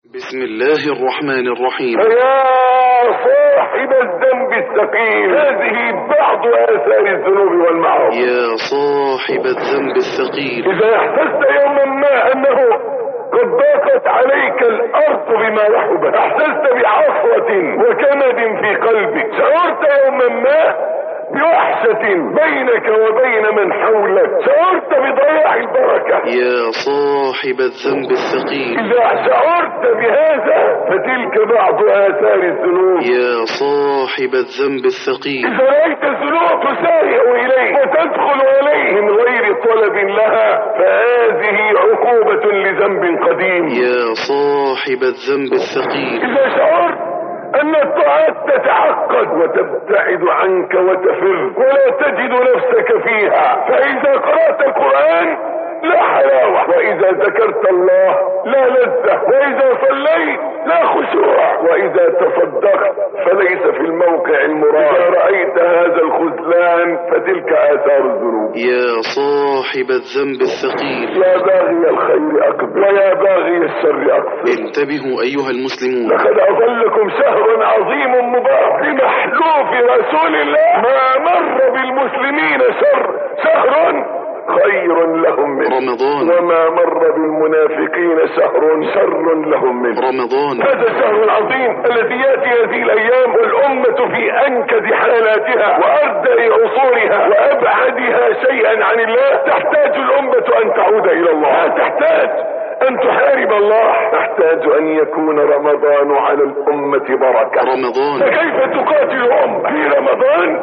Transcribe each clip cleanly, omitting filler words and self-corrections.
بسم الله الرحمن الرحيم. فيا صاحب الذنب الثقيل، هذه بعض آثار الذنوب والمعاصي. يا صاحب الذنب الثقيل، إذا احسست يوما ما أنه قد ضاقت عليك الأرض بما رحبت، احسست بعصرة وكمد في قلبك، شعرت يوما ما بوحشة بينك وبين من حولك، شعرت بضياع البركة، يا صاحب الذنب الثقيل، إذا شعرت بهذا فتلك بعض آثار الذنوب. يا صاحب الذنب الثقيل، إذا رأيت الذنوب تسارع إليه وتدخل عليه من غير طلب لها فهذه عقوبة لذنب قديم. يا صاحب الذنب الثقيل، إذا شعرت أن الطاعات تتعقد وتبتعد عنك وتفر ولا تجد نفسك فيها، فإذا قرأت القرآن لا حلاوة، وإذا ذكرت الله لا لذة، وإذا صليت لا خشوع، وإذا تصدقت فليس في الموقع المراد. إذا رأيت هذا الخذلان فتلك آثار الذنوب. يا صاحب الذنب الثقيل، يا باغي الخير أقبل ويا باغي الشر أقصر. انتبهوا أيها المسلمون، لقد أظلكم شهر عظيم مبارك بمحلوف رسول الله، ما مر بالمسلمين شهر خير لهم منه رمضان، وما مر بالمنافقين شر لهم منه رمضان. هذا الشهر العظيم الذي يأتي هذه الأيام والأمة في أنكد حالاتها وأردأ عصورها وأبعدها شيئا عن الله، تحتاج الأمة أن تعود إلى الله، تحتاج أن تحارب الله، تحتاج أن يكون رمضان على الأمة بركة. رمضان، فكيف تقاتل أمة في رمضان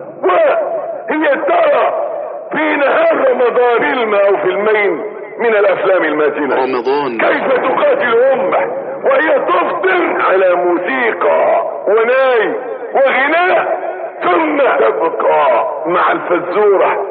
وهي ترى في نهار رمضان فيلم أو فيلمين من الأفلام الماجنة؟ رمضان، كيف تقاتل أمة وهي تفطر على موسيقى وناي وغناء ثم تبقى مع الفزورة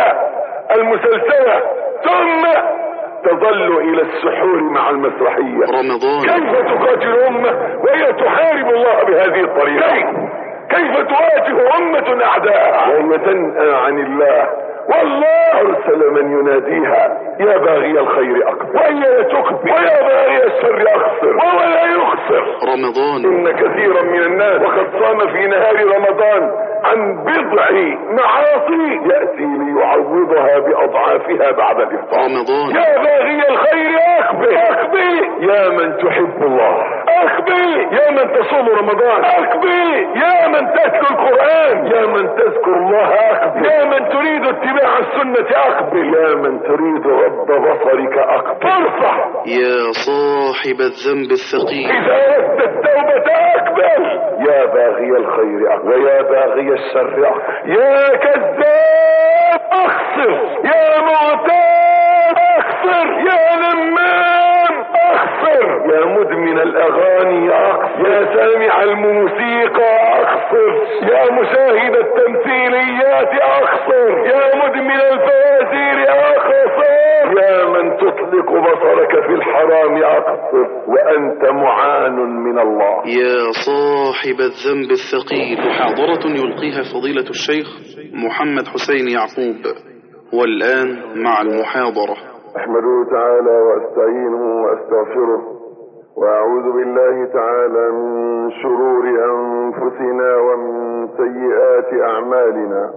فالمسلسلة ثم تظل إلى السحور مع المسرحية؟ رمضان، كيف تقاتل أمة وهي تحارب الله بهذه الطريقة؟ كيف تواجه أمة أعداء وهي تنأى عن الله والله أرسل من يناديها يا باغي الخير أقبل وهي تقبل ويا باغي الشر أخسر وهو لا يخسر؟ رمضان، إن كثيرا من الناس وقد صام في نهار رمضان عن بضع معاصي يأتي ليعوضها بأضعافها بعد الإفطار. رمضان، يا باغي الخير أقبل يا من تحب الله، أقبل يا من تصوم رمضان، أقبل يا من تتلو القرآن، يا من تذكر الله، أقبل يا من تريد اتباع السنة، أقبل يا من تريد غض بصرك، أقبل ارفع يا صاحب الذنب الثقيل، إذا أردت التوبة أقبل يا باغي الخير أقبل ويا باغي الشر أقبل، يا كذاب أخسر، يا معتاد أخسر، يا نمام أخسر، يا مدمن الأغاني أخسر، يا سامع الموسيقى أخسر، يا مشاهد التمثيليات أخسر، يا مدمن الفوازير أخسر، يا من تطلق بصرك في الحرام أخسر وأنت معان من الله. يا صاحب الذنب الثقيل. محاضرة يلقيها فضيلة الشيخ محمد حسين يعقوب. والآن مع المحاضرة. أحمده تعالى وأستعينه وأستغفره وأعوذ بالله تعالى من شرور أنفسنا ومن سيئات أعمالنا.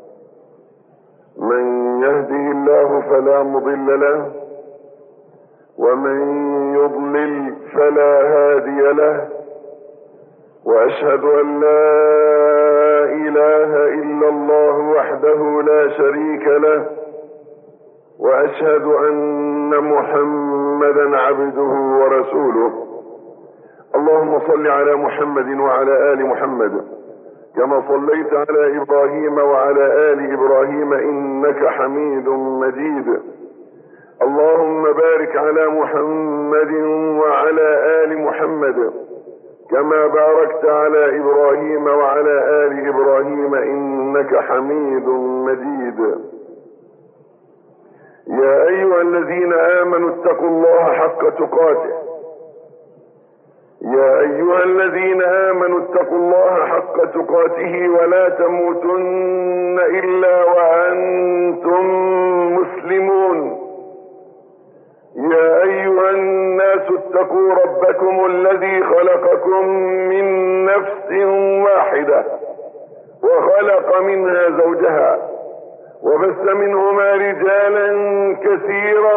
من يهده الله فلا مضل له ومن يضلل فلا هادي له، وأشهد أن لا إله إلا الله وحده لا شريك له، وأشهد أن محمدا عبده ورسوله. اللهم صل على محمد وعلى آل محمد كما صليت على إبراهيم وعلى آل إبراهيم إنك حميد مجيد. اللهم بارك على محمد وعلى آل محمد كما باركت على إبراهيم وعلى آل إبراهيم إنك حميد مجيد. يا أيها الذين آمنوا اتقوا الله حق تقاته، يا أيها الذين آمنوا اتقوا الله حق تقاته ولا تموتن إلا وأنتم مسلمون. يا أيها الناس اتقوا ربكم الذي خلقكم من نفس واحدة وخلق منها زوجها وبث منهما رجالا كثيرا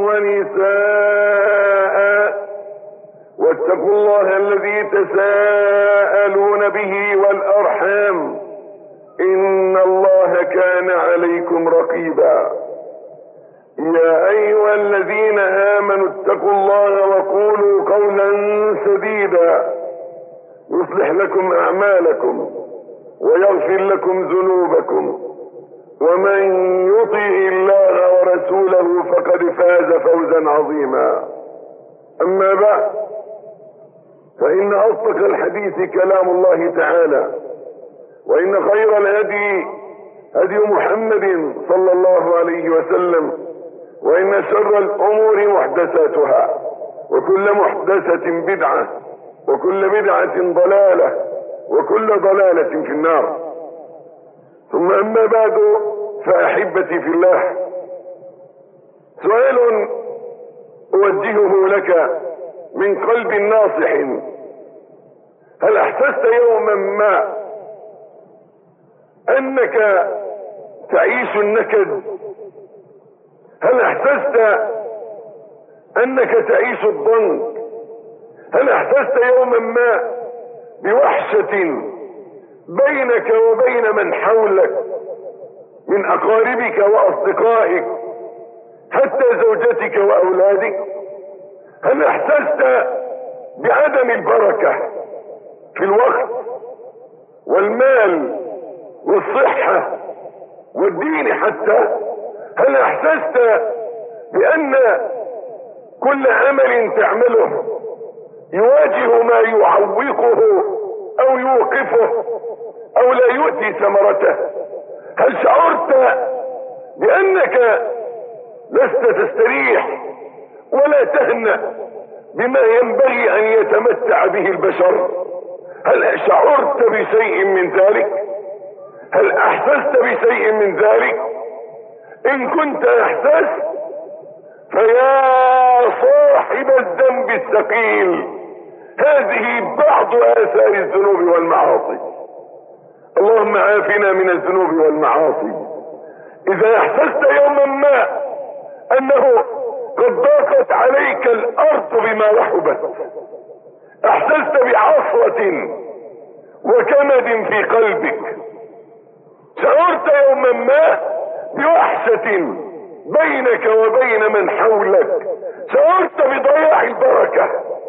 ونساء واتقوا الله الذي تساءلون به والأرحام إن الله كان عليكم رقيبا. يا أيها الذين آمنوا اتقوا الله وقولوا قولا سديدا يصلح لكم أعمالكم ويغفر لكم ذنوبكم ومن يطع الله ورسوله فقد فاز فوزا عظيما. أما بعد فإن أصدق الحديث كلام الله تعالى وإن خير الهدي هدي محمد صلى الله عليه وسلم وإن شر الأمور محدثاتها وكل محدثة بدعة وكل بدعة ضلالة وكل ضلالة في النار. ثم أما بعد فأحبتي في الله، سؤال أوجهه لك من قلب ناصح: هل أحسست يوما ما أنك تعيش النكد؟ هل أحسست أنك تعيش الضنك؟ هل أحسست يوما ما بوحشة بينك وبين من حولك من أقاربك وأصدقائك حتى زوجتك وأولادك؟ هل أحسست بعدم البركة في الوقت والمال والصحة والدين حتى؟ هل أحسست بأن كل عمل تعمله يواجه ما يعوقه أو يوقفه أو لا يؤتي ثمرته؟ هل شعرت بأنك لست تستريح ولا تهنأ بما ينبغي أن يتمتع به البشر؟ هل شعرت بشيء من ذلك؟ هل أحسست بشيء من ذلك؟ إن كنت أحسست فيا صاحب الذنب الثقيل، هذه بعض آثار الذنوب والمعاصي. اللهم عافنا من الذنوب والمعاصي. إذا أحسست يوما ما أنه قد ضاقت عليك الأرض بما رحبت، أحسست بعصرة وكمد في قلبك، شعرت يوما ما بوحشة بينك وبين من حولك، شعرت بضياع البركة،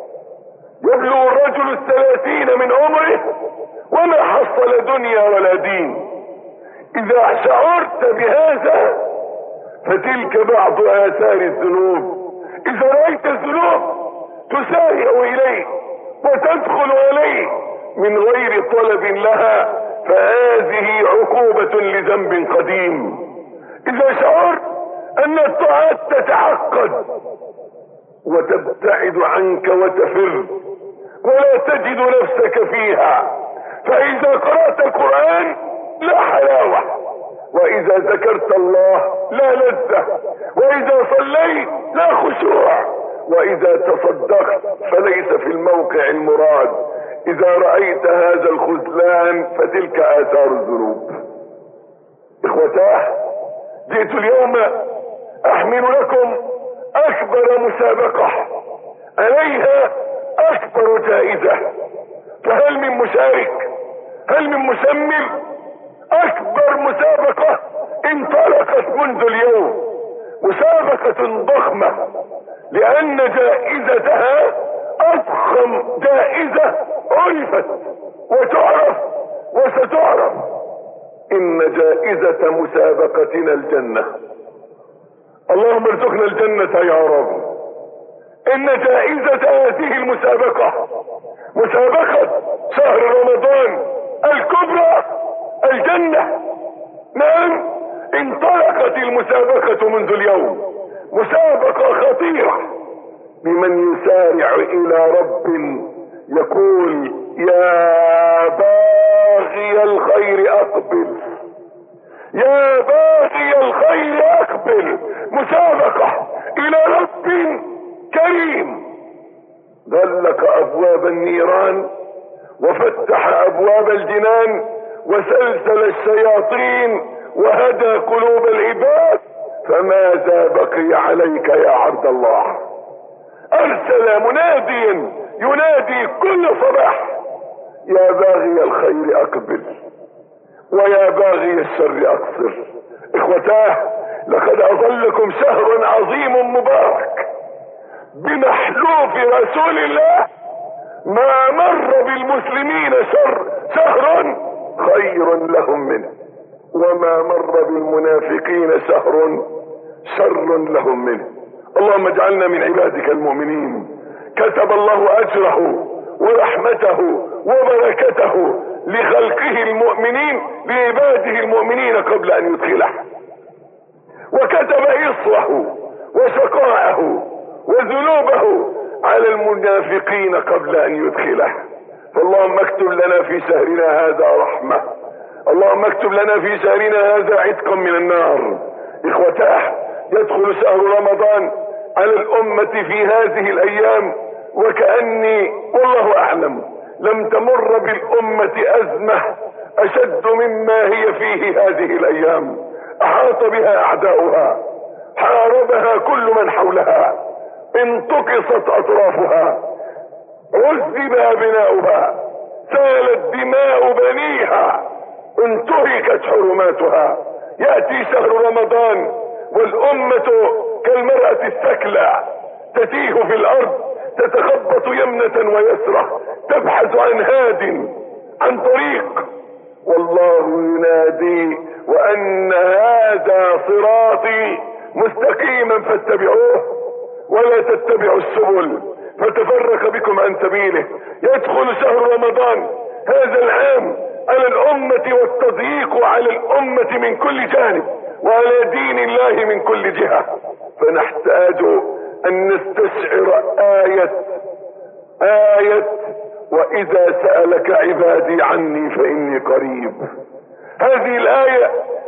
يبلغ الرجل 30 من عمره وما حصل دنيا ولا دين. إذا شعرت بهذا فتلك بعض آثار الذنوب. إذا رأيت الذنوب تسارع إليه وتدخل عليه من غير طلب لها فهذه عقوبة لذنب قديم. إذا شعرت أن الطاعات تتعقد وتبتعد عنك وتفر ولا تجد نفسك فيها، فإذا قرأت القرآن لا حلاوة، وإذا ذكرت الله لا لذة، وإذا صليت لا خشوع، وإذا تصدقت فليس في الموقع المراد. إذا رأيت هذا الخذلان فتلك آثار الذنوب. إخوتاه، جئت اليوم أحمل لكم أكبر مسابقة عليها أكبر جائزة، فهل من مشارك؟ هل من مسمر؟ أكبر مسابقة انطلقت منذ اليوم، مسابقة ضخمة لأن جائزتها أضخم جائزة عرفت وتعرف وستعرف. إن جائزة مسابقتنا الجنة. اللهم ارزقنا الجنة يا رب. إن جائزة هذه المسابقة مسابقة شهر رمضان الكبرى الجنة. نعم، انطلقت المسابقة منذ اليوم، مسابقة خطيرة بمن يسارع إلى رب يقول: يا باغي الخير أقبل، يا باغي الخير أقبل. مسابقة إلى رب كريم غلق ابواب النيران وفتح ابواب الجنان وسلسل الشياطين وهدى قلوب العباد، فماذا بقي عليك يا عبد الله؟ ارسل مناديا ينادي كل صباح: يا باغي الخير اقبل ويا باغي الشر اقصر. اخوتاه، لقد اظلكم شهر عظيم مبارك بمحلوف رسول الله، ما مر بالمسلمين شهر خير لهم منه، وما مر بالمنافقين شهر شر لهم منه. اللهم اجعلنا من عبادك المؤمنين كتب الله اجره ورحمته وبركته لخلقه المؤمنين لعباده المؤمنين قبل ان يدخله، وكتب إصره وشقاءه وذنوبه على المنافقين قبل ان يدخله. فاللهم اكتب لنا في شهرنا هذا رحمة، اللهم اكتب لنا في شهرنا هذا عتقا من النار. اخوتاه، يدخل شهر رمضان على الامة في هذه الايام وكأني والله اعلم لم تمر بالامة ازمة اشد مما هي فيه هذه الايام. احاط بها اعداؤها، حاربها كل من حولها، انتقصت اطرافها، عذب ابناؤها، سالت دماء بنيها، انتهكت حرماتها. يأتي شهر رمضان والأمة كالمرأة الثكلى تتيه في الأرض، تتخبط يمنة ويسرة، تبحث عن هاد، عن طريق، والله ينادي: وأن هذا صراطي مستقيما فاتبعوه ولا تتبعوا السبل فتفرق بكم عن سبيله. يدخل شهر رمضان هذا العام على الأمة والتضييق على الأمة من كل جانب وعلى دين الله من كل جهة، فنحتاج أن نستشعر آية وإذا سألك عبادي عني فإني قريب. هذه الآية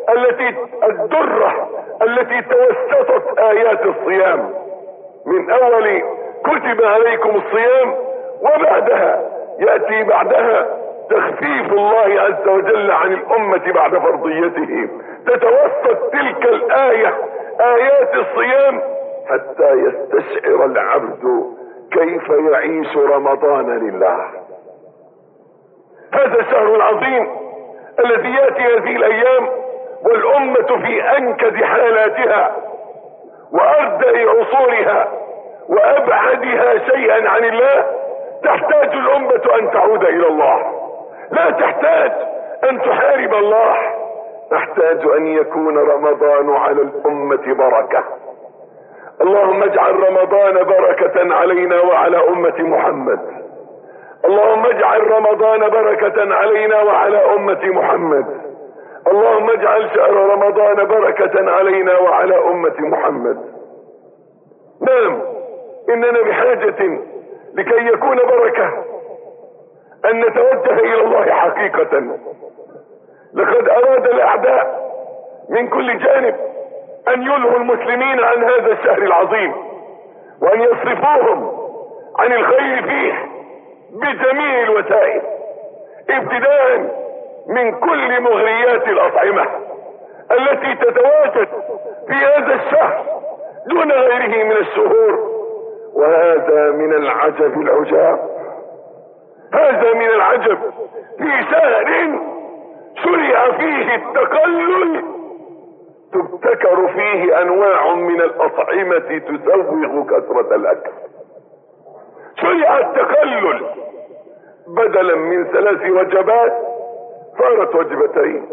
الدرة التي توسطت آيات الصيام، من أول كتب عليكم الصيام، وبعدها يأتي بعدها تخفيف الله عز وجل عن الأمة بعد فرضيته. تتوسط تلك الآية آيات الصيام حتى يستشعر العبد كيف يعيش رمضان لله. هذا الشهر العظيم الذي يأتي هذه الأيام والأمة في أنكد حالاتها وأردأ عصورها وأبعدها شيئا عن الله، تحتاج الأمة أن تعود إلى الله، لا تحتاج أن تحارب الله. نحتاج أن يكون رمضان على الأمة بركة. اللهم اجعل رمضان بركة علينا وعلى أمة محمد. اللهم اجعل رمضان بركة علينا وعلى أمة محمد. اللهم اجعل شهر رمضان بركة علينا وعلى أمة محمد. نعم، إننا بحاجة لكي يكون بركة أن نتوجه إلى الله حقيقة. لقد أراد الأعداء من كل جانب أن يلهوا المسلمين عن هذا الشهر العظيم وأن يصرفوهم عن الخير فيه بجميع الوسائل، ابتداء من كل مغريات الأطعمة التي تتواجد في هذا الشهر دون غيره من الشهور. وهذا من العجب العجاب، هذا من العجب في شهر شرع فيه التقلل، تبتكر فيه انواع من الاطعمة تسوغ كثرة الاكل. شرع التقلل، بدلا من 3 وجبات صارت وجبتين،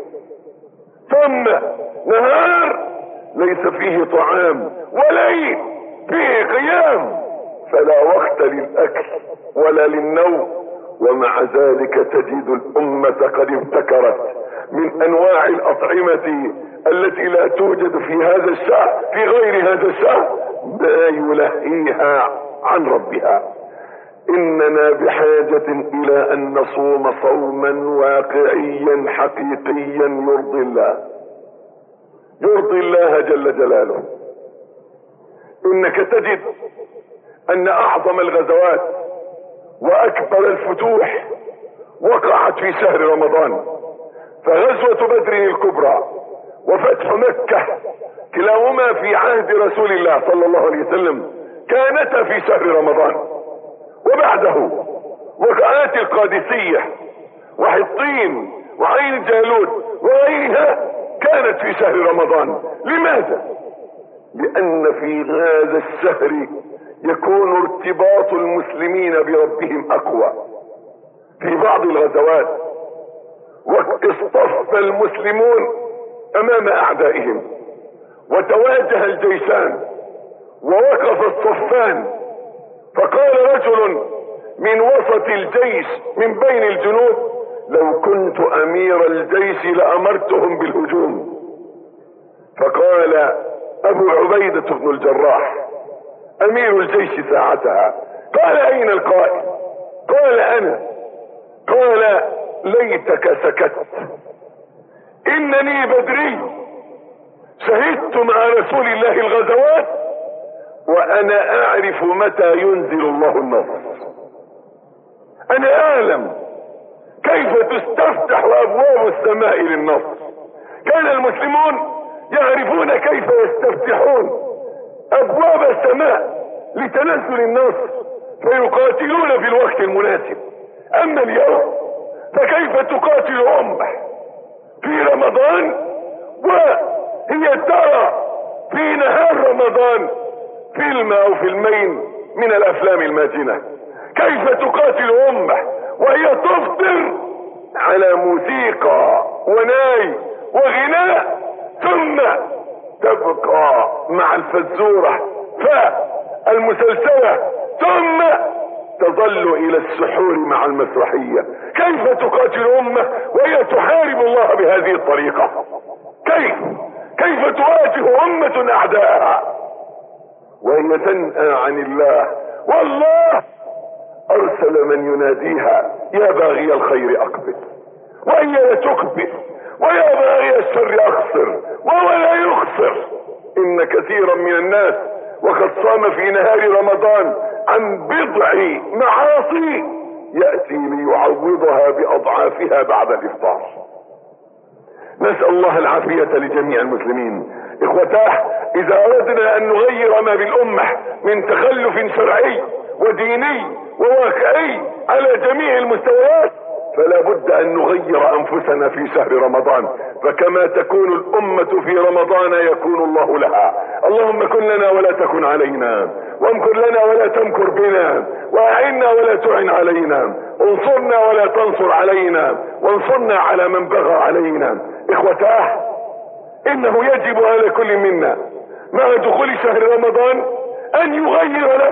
ثم نهار ليس فيه طعام وليل فيه قيام، فلا وقت للاكل ولا للنوم. ومع ذلك تجد الأمة قد ابتكرت من أنواع الأطعمة التي لا توجد في هذا الشهر في غير هذا الشهر ما يلهيها عن ربها. إننا بحاجة إلى أن نصوم صوما واقعيا حقيقيا يرضي الله جل جلاله. إنك تجد أن أعظم الغزوات واكبر الفتوح وقعت في شهر رمضان، فغزوة بدر الكبرى وفتح مكة كلاهما في عهد رسول الله صلى الله عليه وسلم كانتا في شهر رمضان. وبعده وقعات القادسية وحطين وعين جالوت وغيرها كانت في شهر رمضان. لماذا؟ لأن في هذا الشهر يكون ارتباط المسلمين بربهم أقوى. في بعض الغزوات واصطف المسلمون أمام أعدائهم وتواجه الجيشان ووقف الصفان، فقال رجل من وسط الجيش من بين الجنود: لو كنت أمير الجيش لأمرتهم بالهجوم. فقال أبو عبيدة بن الجراح أمير الجيش ساعتها: قال أين القائد؟ قال أنا. قال: ليتك سكت، إنني بدري شهدت مع رسول الله الغزوات وأنا أعرف متى ينزل الله النصر. أنا أعلم كيف تستفتح أبواب السماء للنصر. كان المسلمون يعرفون كيف يستفتحون أبواب السماء لتنزل النصر فيقاتلون في الوقت المناسب. أما اليوم فكيف تقاتل أمة في رمضان وهي ترى في نهار رمضان فيلم أو فيلمين من الأفلام الماجنة؟ كيف تقاتل أمة وهي تفطر على موسيقى وناي وغناء ثم تبقى مع الفزورة فالمسلسلة ثم تظل إلى السحور مع المسرحية؟ كيف تقاتل أمة وهي تحارب الله بهذه الطريقة؟ كيف تواجه أمة أعداءها وهي تنأى عن الله والله أرسل من يناديها: يا باغي الخير أقبل، وهي تقبل، ويا باغي الشر أخسر ولا يخسر. إن كثيرا من الناس وقد صام في نهار رمضان عن بضع معاصي يأتي ليعوضها بأضعافها بعد الإفطار. نسأل الله العافية لجميع المسلمين. إخوتاه، إذا أردنا أن نغير ما بالأمة من تخلف شرعي وديني وواقعي على جميع المستويات فلا بد أن نغير أنفسنا في شهر رمضان، فكما تكون الأمة في رمضان يكون الله لها. اللهم كن لنا ولا تكن علينا، وامكر لنا ولا تمكر بنا، وأعنا ولا تعن علينا، انصرنا ولا تنصر علينا، وانصرنا على من بغى علينا. إخوتاه، إنه يجب على كل منا مع دخول شهر رمضان أن يغير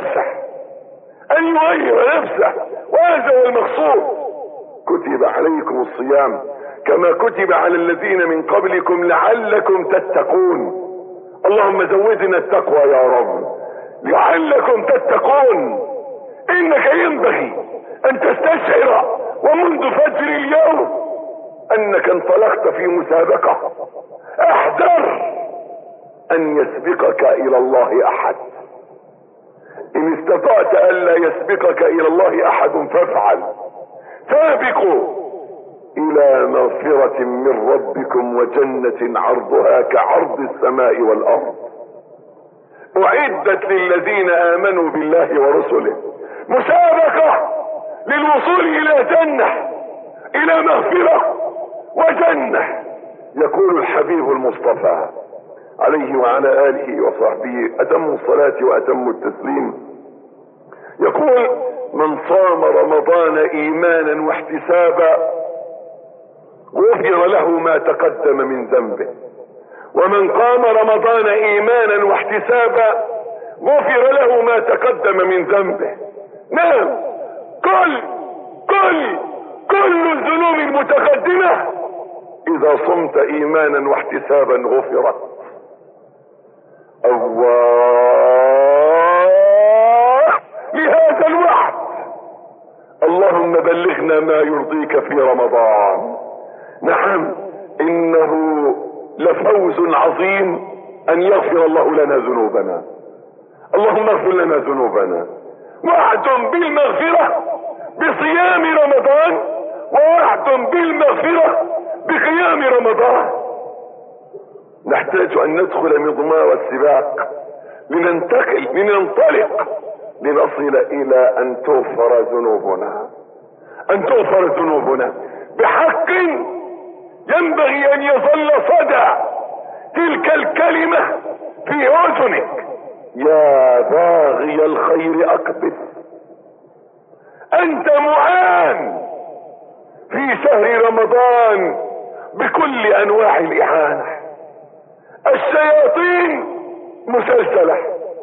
نفسه، وهذا هو المقصود. كتب عليكم الصيام كما كتب على الذين من قبلكم لعلكم تتقون. اللهم زودنا التقوى يا رب، لعلكم تتقون. إنك ينبغي أن تستشعر ومنذ فجر اليوم أنك انطلقت في مسابقة. احذر أن يسبقك إلى الله أحد. إن استطعت ألا يسبقك إلى الله أحد فافعل. سابقوا إلى مغفرة من ربكم وجنة عرضها كعرض السماء والأرض أعدت للذين آمنوا بالله ورسله. مسابقة للوصول إلى جنة، إلى مغفرة وجنة. يقول الحبيب المصطفى عليه وعلى آله وصحبه أتم الصلاة وأتم التسليم، يقول: من صام رمضان إيمانا واحتسابا غفر له ما تقدم من ذنبه، ومن قام رمضان إيمانا واحتسابا غفر له ما تقدم من ذنبه. نعم، كل الذنوب المتقدمة إذا صمت إيمانا واحتسابا غفرت. الله لهذا الوعد. اللهم بلغنا ما يرضيك في رمضان. نعم، إنه لفوز عظيم أن يغفر الله لنا ذنوبنا. اللهم اغفر لنا ذنوبنا. وعد بالمغفرة بصيام رمضان ووعد بالمغفرة بقيام رمضان. نحتاج ان ندخل مضمار السباق لننطلق لنصل الى ان تغفر ذنوبنا بحق. ينبغي ان يظل صدى تلك الكلمة في اذنك: يا باغي الخير اقبل. انت معان في شهر رمضان بكل انواع الاعانة. الشياطين مسلسلة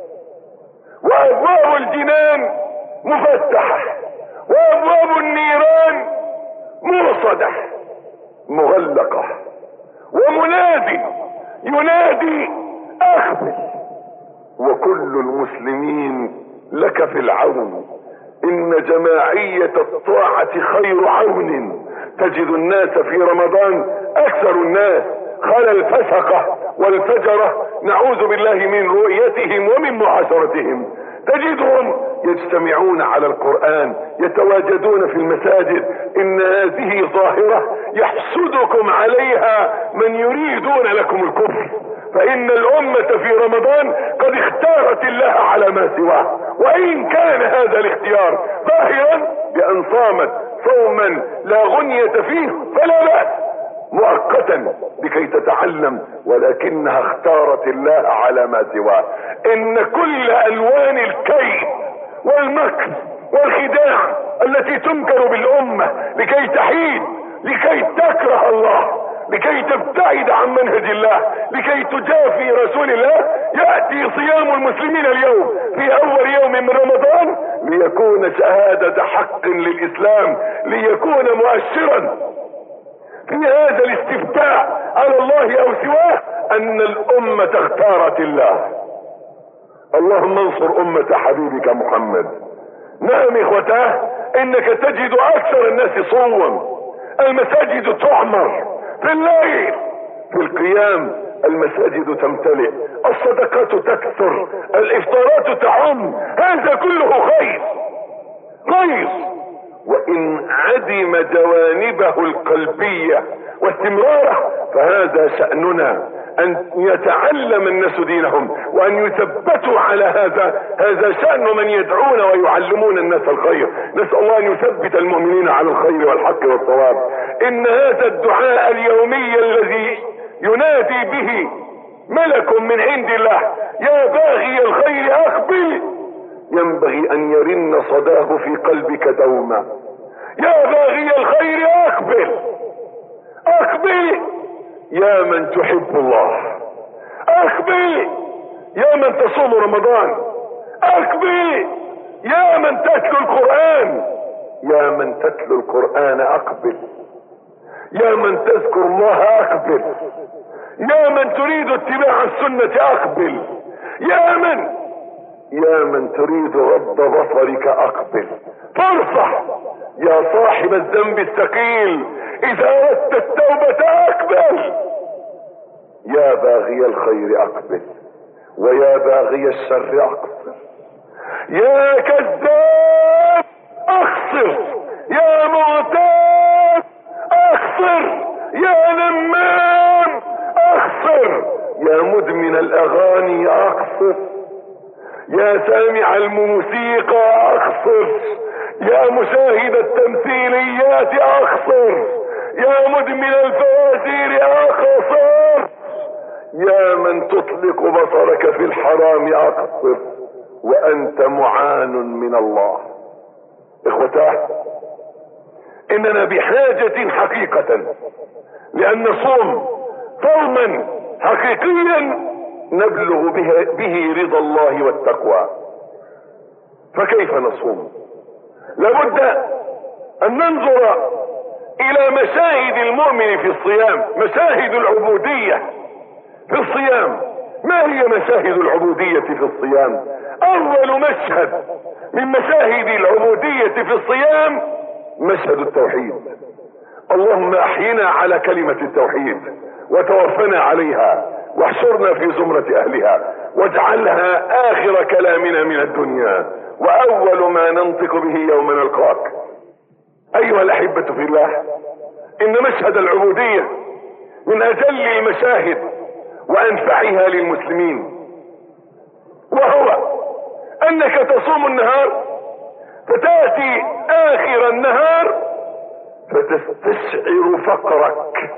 وابواب الجنان مفتحة وابواب النيران مرصدة مغلقة، ومنادي ينادي اقبل. وكل المسلمين لك في العون. ان جماعية الطاعة خير عون. تجد الناس في رمضان اكثر الناس خلى الفسقة والفجرة، نعوذ بالله من رؤيتهم ومن معاشرتهم. تجدهم يجتمعون على القرآن، يتواجدون في المساجد. ان هذه ظاهرة يحسدكم عليها من يريدون لكم الكفر، فان الامة في رمضان قد اختارت الله على ما سواه. وان كان هذا الاختيار ظاهرا بان صامت صوما لا غنية فيه فلا بأس مؤقتا لكي تتعلم، ولكنها اختارت الله على ما سواه. ان كل الوان الكيد والمكر والخداع التي تنكر بالامة لكي تحيد، لكي تكره الله، لكي تبتعد عن منهج الله، لكي تجافي رسول الله، يأتي صيام المسلمين اليوم في اول يوم من رمضان ليكون شهادة حق للاسلام، ليكون مؤشرا في هذا الاستفتاء على الله او سواه ان الامة اختارت الله. اللهم انصر امة حبيبك محمد. نعم اخوتاه، انك تجد اكثر الناس صوما، المساجد تعمر في الليل، في القيام المساجد تمتلئ، الصدقات تكثر، الافطارات تعم، هذا كله خير. وان عدم جوانبه القلبية واستمراره فهذا شأننا، ان يتعلم الناس دينهم وان يثبتوا على هذا شأن من يدعون ويعلمون الناس الخير. نسأل الله ان يثبت المؤمنين على الخير والحق والصواب. ان هذا الدعاء اليومي الذي ينادي به ملك من عند الله: يا باغي الخير اقبل، ينبغي ان يرن صداه في قلبك دوما. يا باغي الخير اقبل يا من تحب الله، اقبل يا من تصوم رمضان، اقبل يا من تتلو القرآن، يا من تتلو القرآن اقبل، يا من تذكر الله اقبل، يا من تريد اتباع السنة اقبل، يا من تريد غض بصرك اقبل. فرصة يا صاحب الذنب الثقيل، اذا اردت التوبة اقبل. يا باغي الخير اقبل ويا باغي الشر اقصر. يا كذاب اخسر، يا معتاد اخسر، يا نمام اخسر، يا مدمن الاغاني اخسر، يا سامع الموسيقى اخسر، يا مشاهد التمثيليات اخسر، يا مدمن الفوازير اخسر، يا من تطلق بصرك في الحرام اقصر، وانت معان من الله. اخوتاه، اننا بحاجة حقيقة لان نصوم صوما حقيقيا نبلغ به رضا الله والتقوى. فكيف نصوم؟ لابد ان ننظر الى مشاهد المؤمن في الصيام، مشاهد العبودية في الصيام. ما هي مشاهد العبودية في الصيام؟ اول مشهد من مشاهد العبودية في الصيام مشهد التوحيد. اللهم احينا على كلمة التوحيد وتوفنا عليها واحشرنا في زمرة اهلها واجعلها اخر كلامنا من الدنيا واول ما ننطق به يوم نلقاك. ايها الاحبة في الله، ان مشهد العبودية من اجل المشاهد وانفعها للمسلمين، وهو انك تصوم النهار فتأتي اخر النهار فتستشعر فقرك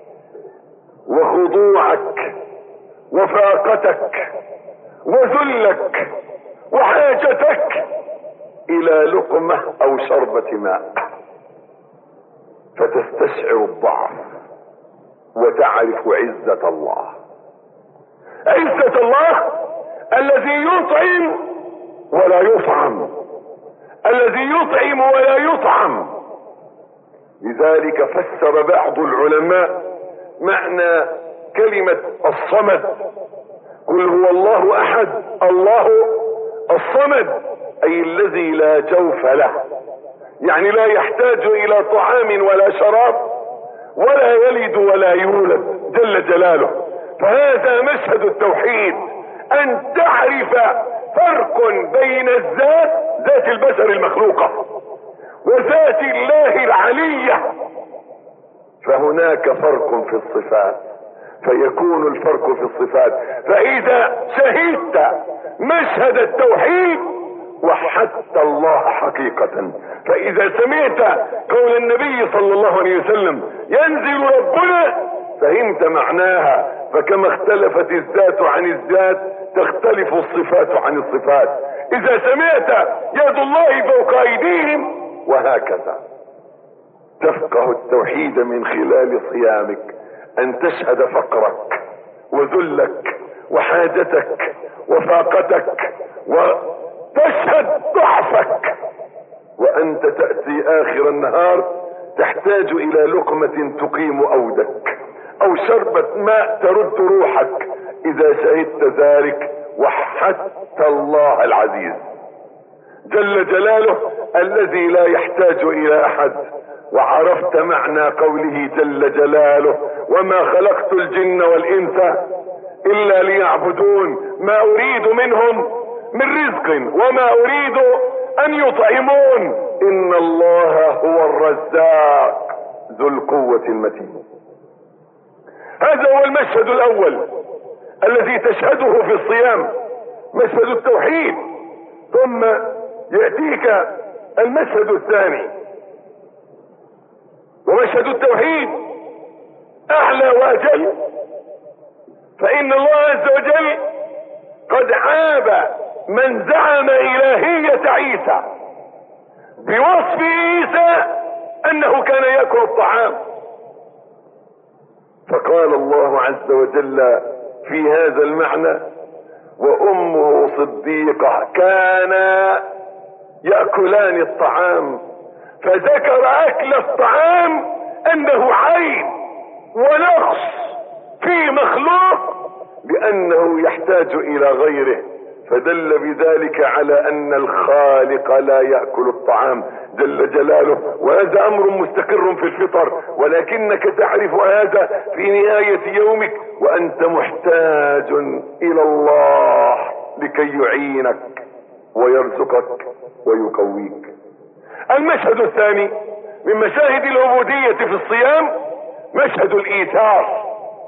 وخضوعك وفاقتك وذلك وحاجتك الى لقمة او شربة ماء، فتستشعر الضعف وتعرف عزة الله، عزة الله الذي يطعم ولا يطعم، الذي يطعم ولا يطعم. لذلك فسر بعض العلماء معنى كلمة الصمد: قل هو الله احد الله الصمد، اي الذي لا جوف له، يعني لا يحتاج الى طعام ولا شراب ولا يلد ولا يولد جل جلاله. فهذا مشهد التوحيد، ان تعرف فرق بين الذات، ذات البشر المخلوقة، وذات الله العلية. فهناك فرق في الصفات، فيكون الفرق في الصفات. فاذا شهدت مشهد التوحيد وحدت الله حقيقة. فاذا سمعت قول النبي صلى الله عليه وسلم ينزل ربنا فهمت معناها. فكما اختلفت الذات عن الذات تختلف الصفات عن الصفات. اذا سمعت يد الله فوق ايديهم وهكذا. تفقه التوحيد من خلال صيامك، ان تشهد فقرك وذلك وحاجتك وفاقتك، وتشهد ضعفك، وانت تأتي اخر النهار تحتاج الى لقمة تقيم اودك او شربة ماء ترد روحك. اذا شهدت ذلك وحدت الله العزيز جل جلاله الذي لا يحتاج الى احد، وعرفت معنى قوله جل جلاله: وما خلقت الجن والانس الا ليعبدون ما اريد منهم من رزق وما اريد ان يطعمون ان الله هو الرزاق ذو القوة المتين. هذا هو المشهد الاول الذي تشهده في الصيام، مشهد التوحيد. ثم يأتيك المشهد الثاني، ومشهد التوحيد اعلى واجل، فان الله عز وجل قد عاب من زعم الهية عيسى بوصف عيسى انه كان يأكل الطعام. فقال الله عز وجل في هذا المعنى: وامه صديقة كانا يأكلان الطعام. فذكر اكل الطعام انه عيب ونقص في مخلوق لانه يحتاج الى غيره، فدل بذلك على ان الخالق لا يأكل الطعام جل جلاله. وهذا امر مستقر في الفطر، ولكنك تعرف هذا في نهاية يومك وانت محتاج الى الله لكي يعينك ويرزقك ويقويك. المشهد الثاني من مشاهد العبودية في الصيام مشهد الإيثار.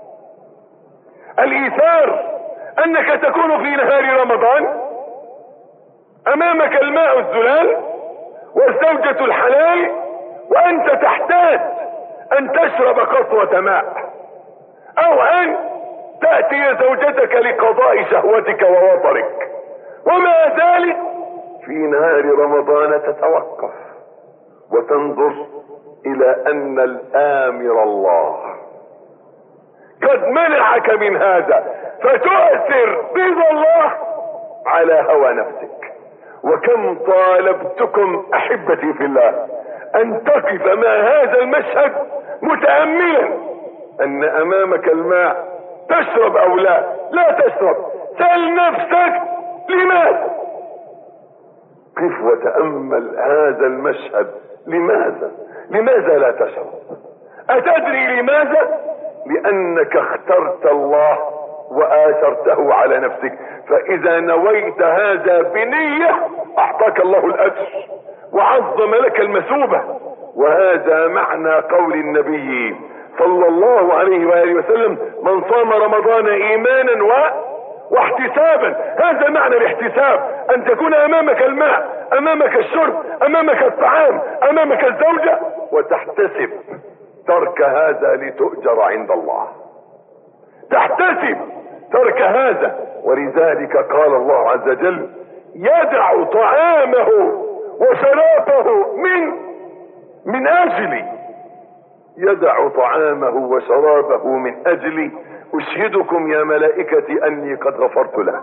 الإيثار انك تكون في نهار رمضان امامك الماء الزلال والزوجة الحلال، وانت تحتاج ان تشرب قطرة ماء او ان تأتي زوجتك لقضاء شهوتك ووطرك، ومع ذلك في نهار رمضان تتوقف وتنظر الى ان الامر الله قد منعك من هذا، فتؤثر رضا الله على هوى نفسك. وكم طالبتكم احبتي في الله ان تقف مع هذا المشهد متأملا ان امامك الماء، تشرب او لا تشرب، سأل نفسك لماذا؟ قف وتأمل هذا المشهد. لماذا لا تشرب؟ اتدري لماذا؟ لانك اخترت الله واثرته على نفسك. فاذا نويت هذا بنية اعطاك الله الاجر وعظم لك المثوبة وهذا معنى قول النبي صلى الله عليه وآله وسلم: من صام رمضان ايمانا واحتسابا. هذا معنى الاحتساب، ان تكون امامك الماء، امامك الشرب، امامك الطعام، امامك الزوجة، وتحتسب ترك هذا لتؤجر عند الله. تحتسب ترك هذا. ولذلك قال الله عز وجل: يدع طعامه وشرابه من اجلي. يدع طعامه وشرابه من اجلي. اشهدكم يا ملائكتي اني قد غفرت له.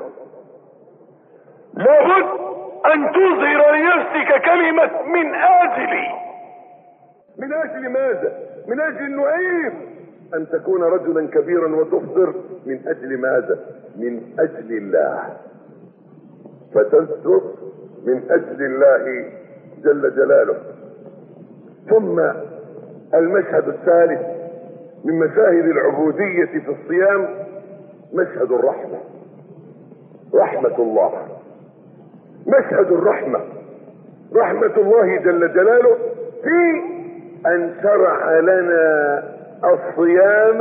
لابد ان تظهر لنفسك كلمة من اجلي. من اجل ماذا؟ من اجل النعيم. ان تكون رجلا كبيرا وتفطر من اجل ماذا؟ من اجل الله. فتنصر من اجل الله جل جلاله. ثم المشهد الثالث من مشاهد العبودية في الصيام مشهد الرحمة. رحمة الله. مشهد الرحمة. رحمة الله جل جلاله في ان شرع لنا الصيام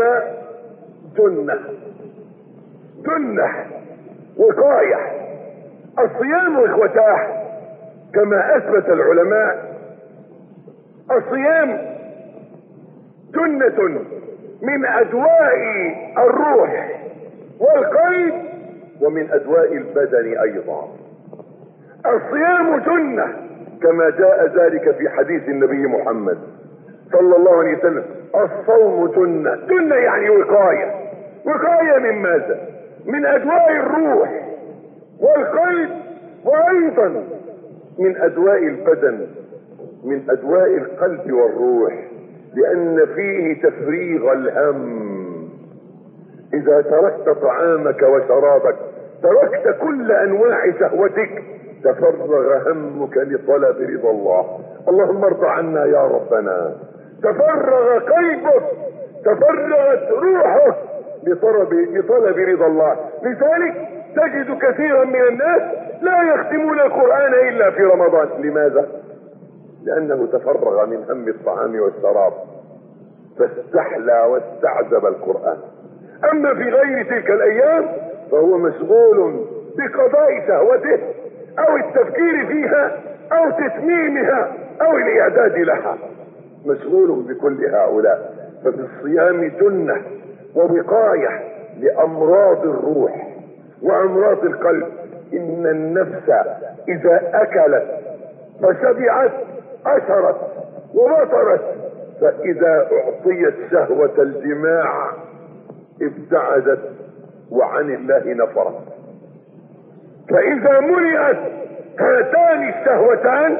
جنة وقاية. الصيام اخوتاه كما اثبت العلماء، الصيام جنة من ادواء الروح والقلب ومن ادواء البدن ايضا. الصيام جنة كما جاء ذلك في حديث النبي محمد صلى الله عليه وسلم: الصوم جنة يعني وقاية. وقاية من ماذا؟ من ادواء الروح والقلب، وايضا من ادواء البدن، من ادواء القلب والروح، لان فيه تفريغ الهم. اذا تركت طعامك وشرابك، تركت كل انواع شهوتك، تفرغ همك لطلب رضا الله. اللهم ارض عنا يا ربنا. تفرغ قلبك، تفرغت روحه لطلب رضا الله. لذلك تجد كثيرا من الناس لا يختمون القرآن الا في رمضان. لماذا؟ لانه تفرغ من هم الطعام والشراب فاستحلى واستعذب القرآن. اما في غير تلك الايام فهو مشغول بقضاء شهوته او التفكير فيها او تتميمها او الاعداد لها، مشغول بكل هؤلاء. ففي الصيام جنة ووقاية لامراض الروح وامراض القلب. ان النفس اذا اكلت فشبعت اشرت وبطرت، فاذا اعطيت شهوة الجماع ابتعدت وعن الله نفرت. فاذا منعت هاتان الشهوتان،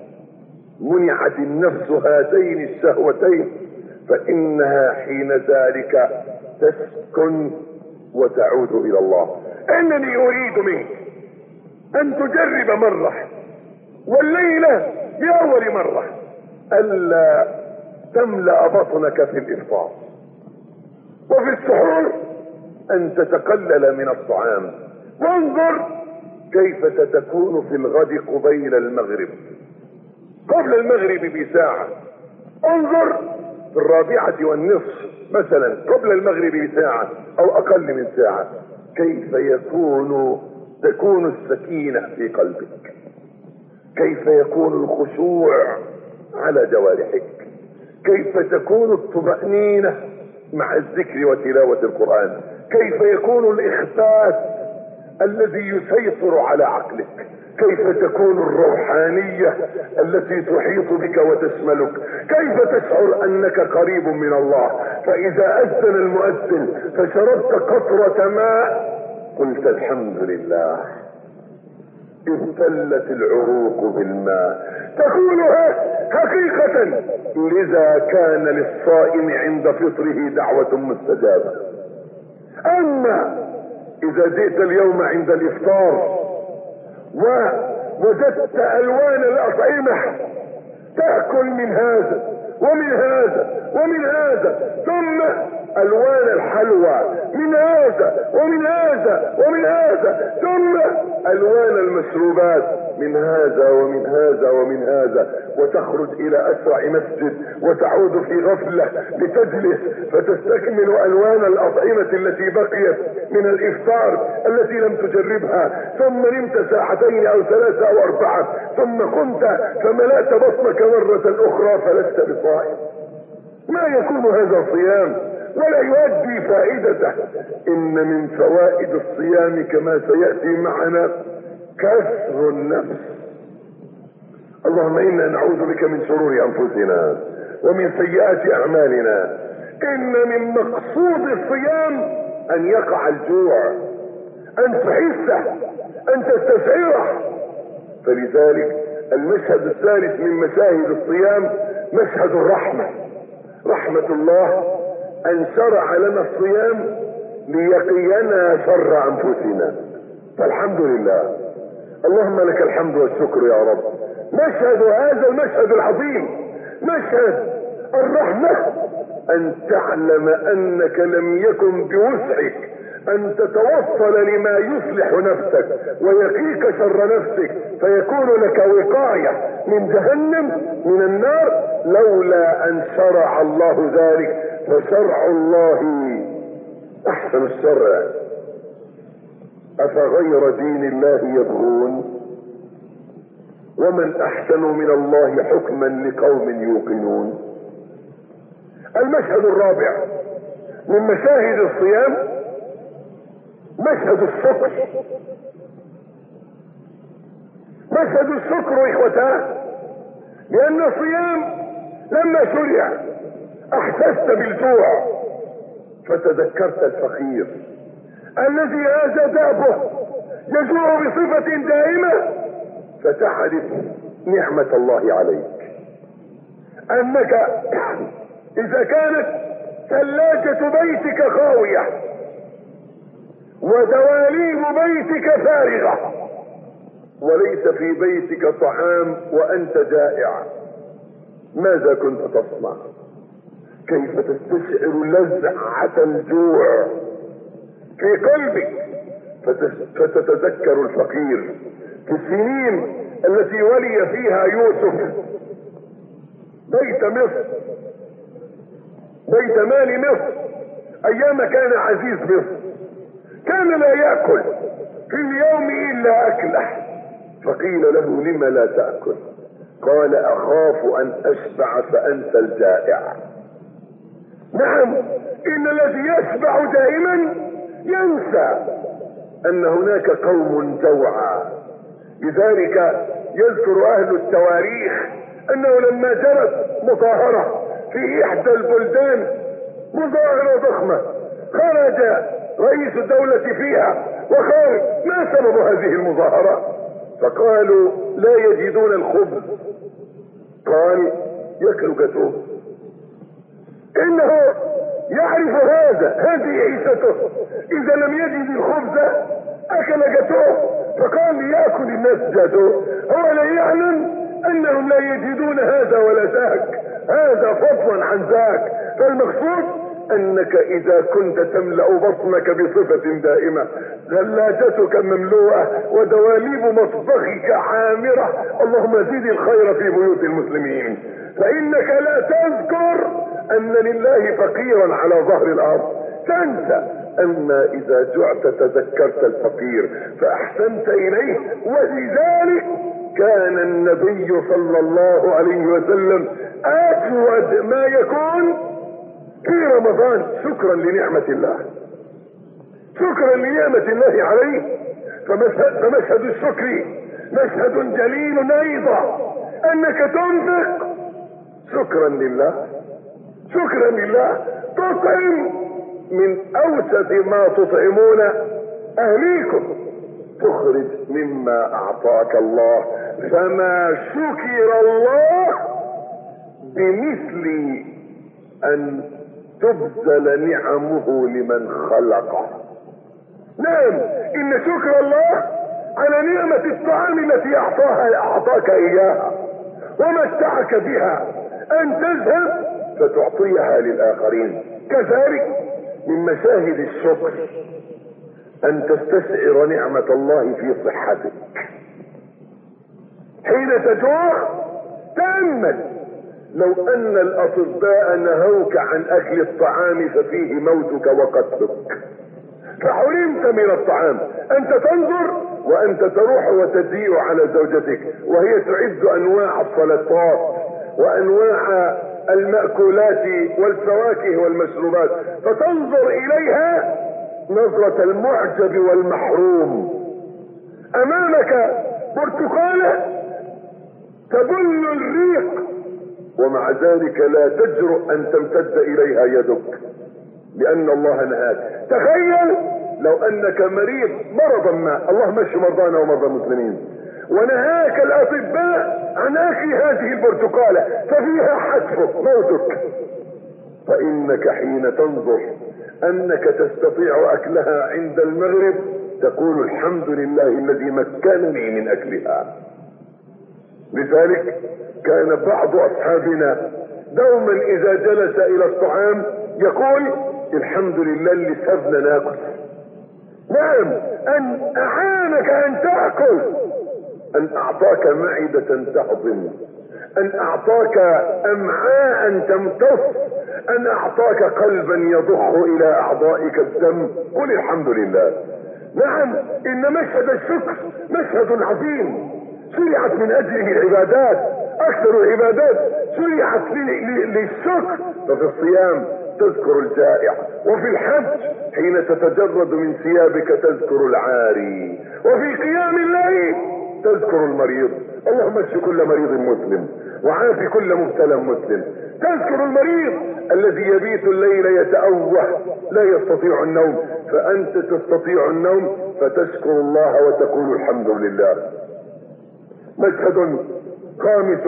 منعت النفس هاتين الشهوتين، فانها حين ذلك تسكن وتعود الى الله. انني اريد منك ان تجرب مرة، والليلة لأول مرة، الا تملأ بطنك في الافطار، وفي السحور ان تتقلل من الطعام. وانظر كيف ستكون في الغد قبيل المغرب، قبل المغرب بساعة. انظر في 4:15 مثلا قبل المغرب بساعة او اقل من ساعة، كيف تكون السكينة في قلبك، كيف يكون الخشوع على جوارحك، كيف تكون الطمأنينة مع الذكر وتلاوة القرآن، كيف يكون الإخبات الذي يسيطر على عقلك، كيف تكون الروحانية التي تحيط بك وتشملك، كيف تشعر انك قريب من الله. فاذا اذن المؤذن فشربت قطرة ماء قلت الحمد لله، ابتلت العروق بالماء، تقولها حقيقة. لذا كان للصائم عند فطره دعوة مستجابة. اما اذا جئت اليوم عند الافطار ووجدت الوان الاطعمة، تأكل من هذا ومن هذا ومن هذا، ثم الوان الحلوى من هذا ومن هذا ومن هذا، ثم الوان المشروبات، من هذا ومن هذا ومن هذا، وتخرج الى اسرع مسجد وتعود في غفلة لتجلس فتستكمل الوان الاطعمة التي بقيت من الافطار التي لم تجربها، ثم نمت ساعتين او 3 أو 4، ثم قمت فملأت بطنك مرة اخرى فلست بصائم. ما يكون هذا صيام ولا يؤدي فائدته. ان من فوائد الصيام كما سيأتي معنا كسر النفس. اللهم انا نعوذ بك من شرور انفسنا ومن سيئات اعمالنا. ان من مقصود الصيام ان يقع الجوع، ان تحسه، ان تستشعره. فلذلك المشهد الثالث من مشاهد الصيام مشهد الرحمة. رحمة الله ان شرع لنا الصيام ليقينا شر انفسنا، فالحمد لله. اللهم لك الحمد والشكر يا رب. مشهد هذا المشهد العظيم، مشهد الرحمة، ان تعلم انك لم يكن بوسعك ان تتوصل لما يصلح نفسك ويقيك شر نفسك فيكون لك وقاية من جهنم من النار لولا ان شرع الله ذلك. فشرع الله احسن الشرع. افغير دين الله يبغون ومن احسن من الله حكما لقوم يوقنون. المشهد الرابع من مشاهد الصيام مشهد الشكر. مشهد الشكر اخوتاه، لان الصيام لما شرع احسست بالجوع فتذكرت الفقير الذي هذا دابه يجوع بصفة دائمة، فتعرف نعمة الله عليك. انك اذا كانت ثلاجة بيتك خاوية ودواليب بيتك فارغة وليس في بيتك طعام وانت جائع، ماذا كنت تصنع؟ كيف تستشعر لذعة الجوع في قلبك فتتذكر الفقير في السنين التي ولي فيها يوسف بيت مصر، بيت مال مصر، ايام كان عزيز مصر، كان لا يأكل في اليوم الا اكله، فقيل له لم لا تأكل؟ قال اخاف ان اشبع فانت الجائع. نعم، ان الذي يشبع دائما ينسى ان هناك قوم جوعى. لذلك يذكر اهل التواريخ انه لما جرت مظاهرة في احدى البلدان، مظاهرة ضخمة، خرج رئيس الدولة فيها وقال ما سبب هذه المظاهرة؟ فقالوا لا يجدون الخبز. قال ياكلوا جاتوه، انه يعرف هذه عيشته، اذا لم يجد الخبز اكل جاتوه. فقال ليأكل الناس جاتوه، هو لا يعلم انهم لا يجدون هذا ولا ذاك، هذا فضلا عن ذاك. فالمقصود انك اذا كنت تملأ بطنك بصفة دائمة، ثلاجتك مملوءة ودواليب مطبخك عامرة، اللهم زد الخير في بيوت المسلمين، فانك لا تذكر ان لله فقيرا على ظهر الارض، تنسى. اما اذا جعت تذكرت الفقير فاحسنت اليه. ولذلك كان النبي صلى الله عليه وسلم اجود ما يكون في رمضان شكرا لنعمة الله، شكرا لنعمة الله عليه. فمشهد الشكر مشهد جليل ايضا، انك تنفق شكرا لله، شكرا لله. تطعم من اوسط ما تطعمون اهليكم، تخرج مما اعطاك الله. فما شكر الله بمثل ان تبذل نعمه لمن خلقه. نعم، ان شكر الله على نعمة الطعام التي اعطاك اياها ومتعك بها ان تذهب فتعطيها للاخرين. كذلك من مشاهد الشكر ان تستشعر نعمة الله في صحتك. حين تجوع. تأمل لو ان الاطباء نهوك عن اكل الطعام ففيه موتك وقتلك، فحرمت من الطعام، انت تنظر وانت تروح وتجيء على زوجتك وهي تعد انواع السلطات وانواع المأكولات والفواكه والمشروبات، فتنظر اليها نظرة المعجب والمحروم. امامك برتقالة تبل الريق ومع ذلك لا تجرؤ ان تمتد اليها يدك لان الله نهاك. تخيل لو انك مريض مرضا ما، اللهم اشف مرضانا ومرضى المسلمين، ونهاك الاطباء عن اكل هذه البرتقالة ففيها حتفك موتك، فانك حين تنظر انك تستطيع اكلها عند المغرب تقول الحمد لله الذي مكنني من اكلها. لذلك كان بعض اصحابنا دوما اذا جلس الى الطعام يقول الحمد لله اللي سابنا ناكل. نعم، ان اعانك ان تاكل، ان اعطاك معدة تهضم، ان اعطاك امعاء تمتص، ان اعطاك قلبا يضخ الى اعضائك الدم، قل الحمد لله. نعم، ان مشهد الشكر مشهد عظيم شرعت من اجله العبادات، اكثر العبادات شرعت للشكر. ففي الصيام تذكر الجائع، وفي الحج حين تتجرد من ثيابك تذكر العاري، وفي قيام الليل تذكر المريض، اللهم اشف كل مريض مسلم وعافي كل مبتلى مسلم. تذكر المريض الذي يبيت الليل يتأوه لا يستطيع النوم، فأنت تستطيع النوم فتشكر الله وتقول الحمد لله. مشهد خامس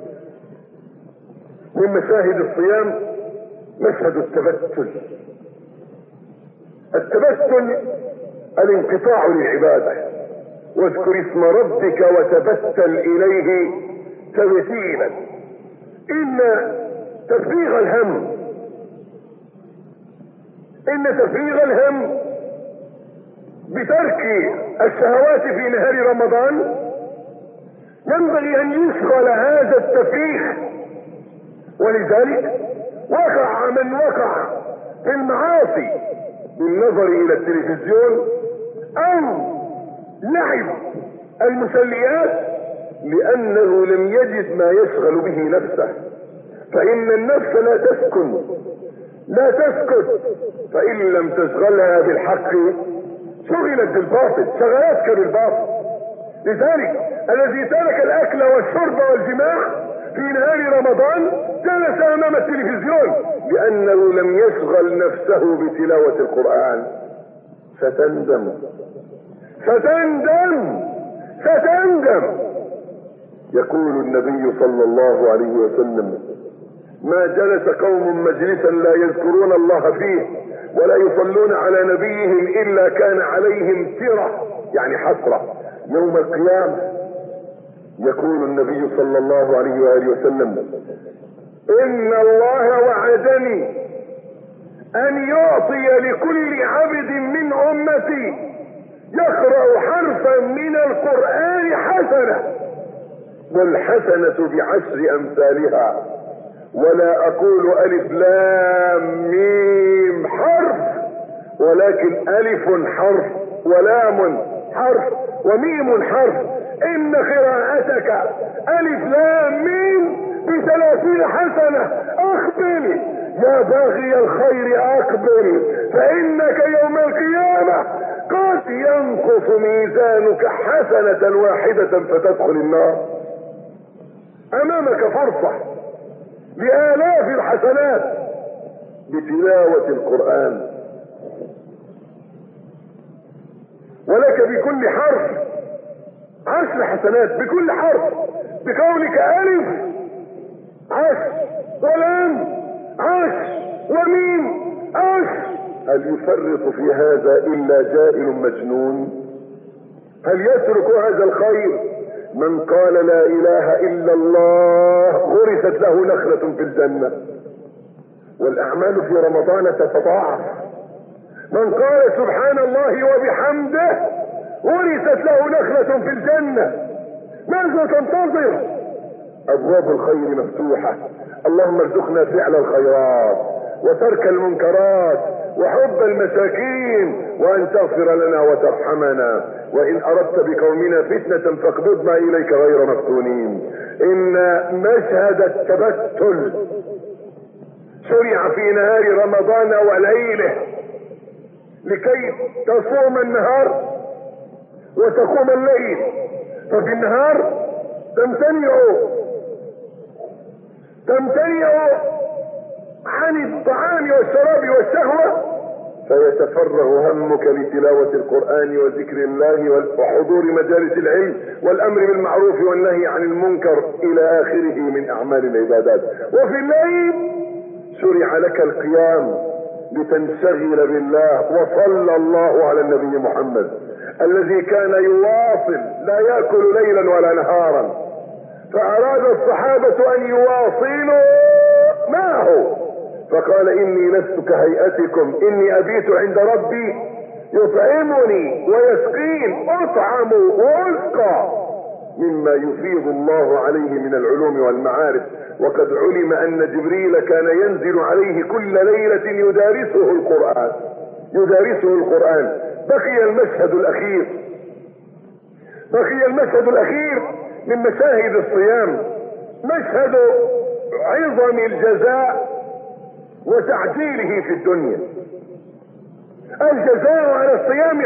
من مشاهد الصيام مشهد التبتل. التبتل الانقطاع للعبادة، واذكر اسم ربك وتبتل اليه تبتيلا. ان تفريغ الهم بترك الشهوات في نهار رمضان ينبغي ان يشغل هذا التفريغ، ولذلك وقع من وقع في المعاصي بالنظر الى التلفزيون او لعب المسليات لانه لم يجد ما يشغل به نفسه، فان النفس لا تسكت فان لم تشغلها بالحق شغلت بالباطل، شغلتك بالباطل. لذلك الذي ترك الاكل والشرب والجماع في نهار رمضان جلس امام التلفزيون لانه لم يشغل نفسه بتلاوة القرآن. ستندم. يقول النبي صلى الله عليه وسلم ما جلس قوم مجلسا لا يذكرون الله فيه ولا يصلون على نبيهم الا كان عليهم ترة، يعني حسرة يوم القيامة. يقول النبي صلى الله عليه وآله وسلم ان الله وعدني ان يعطي لكل عبد من امتي يقرأ حرفا من القرآن حسنة، والحسنة بعشر امثالها، ولا اقول الف لام ميم حرف، ولكن الف حرف ولام حرف وميم حرف. ان قراءتك الف لام ميم ب30 حسنة. اقبل يا باغي الخير اقبل، فانك يوم القيامة قد ينقص ميزانك حسنة واحدة فتدخل النار. امامك فرصة بآلاف الحسنات بتلاوة القرآن، ولك بكل حرف 10 حسنات، بكل حرف، بكونك ألف 10 ولام 10 وميم 10. هل يفرط في هذا إلا جائل مجنون؟ هل يترك هذا الخير؟ من قال لا إله إلا الله غرست له نخلة في الجنة، والأعمال في رمضان تتضاعف. من قال سبحان الله وبحمده غرست له نخلة في الجنة. ماذا تنتظر؟ ابواب الخير مفتوحة. اللهم ارزقنا فعل الخيرات وترك المنكرات وحب المساكين، وان تغفر لنا وترحمنا، وان اردت بقومنا فتنة فاقبضنا اليك غير مفتونين. ان مشهد التبتل شرع في نهار رمضان وليله لكي تصوم النهار وتقوم الليل، ففي النهار تمتنع عن الطعام والشراب والشهوة، فيتفرغ همك لتلاوة القرآن وذكر الله وحضور مجالس العلم والأمر بالمعروف والنهي عن المنكر إلى آخره من أعمال العبادات. وفي الليل شرع لك القيام لتنشغل بالله. وصلى الله على النبي محمد الذي كان يواصل لا يأكل ليلا ولا نهارا، فأراد الصحابة أن يواصلوا معه فقال إني لست كهيئتكم، إني أبيت عند ربي يطعمني ويسقين، أطعم وأسقى مما يفيض الله عليه من العلوم والمعارف. وقد علم أن جبريل كان ينزل عليه كل ليلة يدارسه القرآن. بقي المشهد الأخير من مشاهد الصيام، مشهد عظم الجزاء وتعجيله في الدنيا. الجزاء على الصيام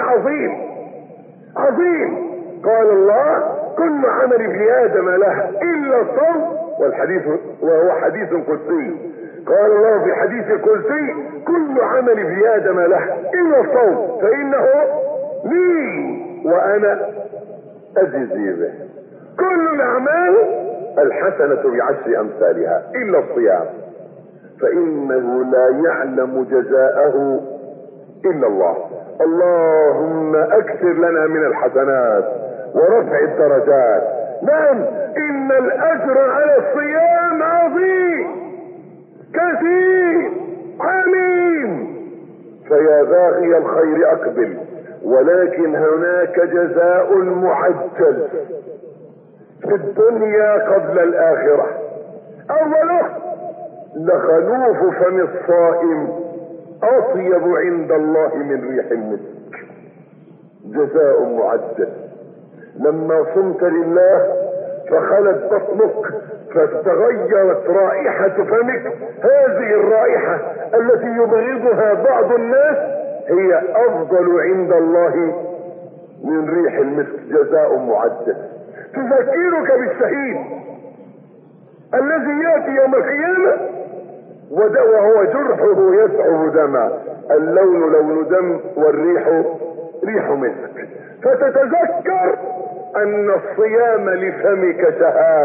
عظيم. قال الله كل عمل ابن آدم له إلا الصوم، وهو حديث قدسي. قال الله في حديث القدسي كل عمل ابن آدم له إلا الصوم فإنه لي وأنا أجزي به. كل الأعمال الحسنة بعشر أمثالها إلا الصيام، فإنه لا يعلم جزاءه إلا الله. اللهم أكثر لنا من الحسنات ورفع الدرجات. نعم، إن الأجر على الصيام عظيم كثير عميم. فيا باغي الخير أقبل، ولكن هناك جزاء معجل في الدنيا قبل الآخرة. أوله لخلوف فم الصائم أطيب عند الله من ريح المسك. جزاء معجل. لما صمت لله فخلت بطنك فتغيرت رائحة فمك، هذه الرائحة التي يبغضها بعض الناس هي أفضل عند الله من ريح المسك. جزاء معجل. تذكرك بالشهيد الذي يأتي يوم القيامة وهو جرحه يسعب دما، اللون لون دم والريح ريح مسك، فتتذكر أن الصيام لفمك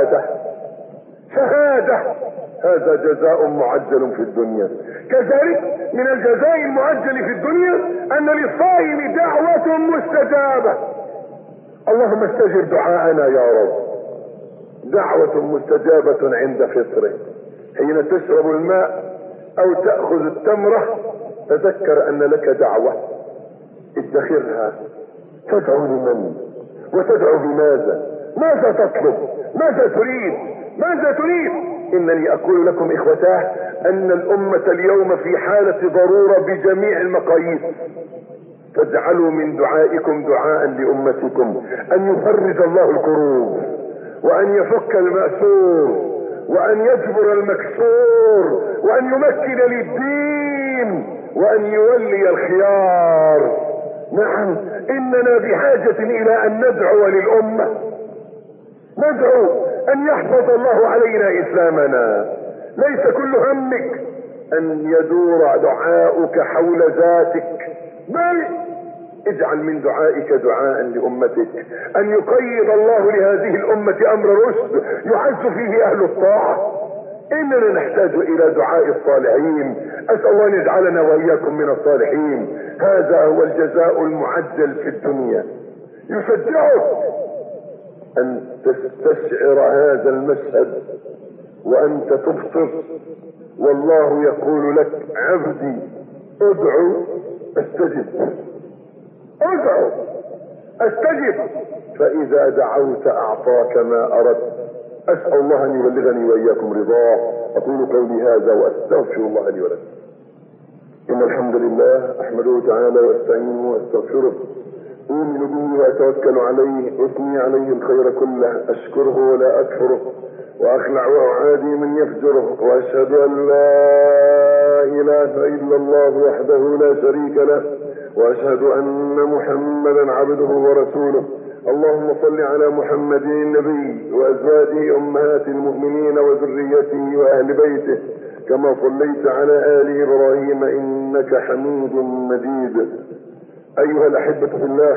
شهادة. هذا جزاء معجل في الدنيا. كذلك من الجزاء المعجل في الدنيا أن للصائم دعوة مستجابة. اللهم استجب دعاءنا يا رب. دعوة مستجابة عند فطره. حين تشرب الماء أو تأخذ التمرة تذكر أن لك دعوة، ادخرها. تدعو لمن وتدعو بماذا؟ ماذا تطلب؟ ماذا تريد؟ إنني أقول لكم إخوتاه أن الأمة اليوم في حالة ضرورة بجميع المقاييس. فاجعلوا من دعائكم دعاء لأمتكم أن يفرج الله الكروب، وأن يفك المأسور، وأن يجبر المكسور، وأن يمكن للدين، وأن يولي الخيار. نعم، إننا بحاجة إلى أن ندعو للأمة، ندعو أن يحفظ الله علينا إسلامنا. ليس كل همك أن يدور دعاؤك حول ذاتك، بل اجعل من دعائك دعاء لأمتك، أن يقيض الله لهذه الأمة أمر رشد يعز فيه أهل الطاعة. إننا نحتاج إلى دعاء الصالحين. أسأل الله أن يجعلنا وإياكم من الصالحين. هذا هو الجزاء المعجل في الدنيا. يشجعك أن تستشعر هذا المشهد وأنت تبصر، والله يقول لك عبدي ادعو استجب. ادعو استجب، فاذا دعوت اعطاك ما اردت. اسال الله ان يبلغني واياكم رضاه. اقول قولي هذا واستغفر الله لي ولكم. ان الحمد لله احمده تعالى واستعينه واستغفره، اؤمن به واتوكل عليه، اثني عليه الخير كله، اشكره ولا اكفره، واخلع واعادي من يفجره، واشهد ان لا اله الا الله وحده لا شريك له، واشهد ان محمدا عبده ورسوله. اللهم صل على محمد النبي وازواجه امهات المؤمنين وذريته واهل بيته كما صليت على ال ابراهيم انك حميد مجيد. ايها الاحبة في الله،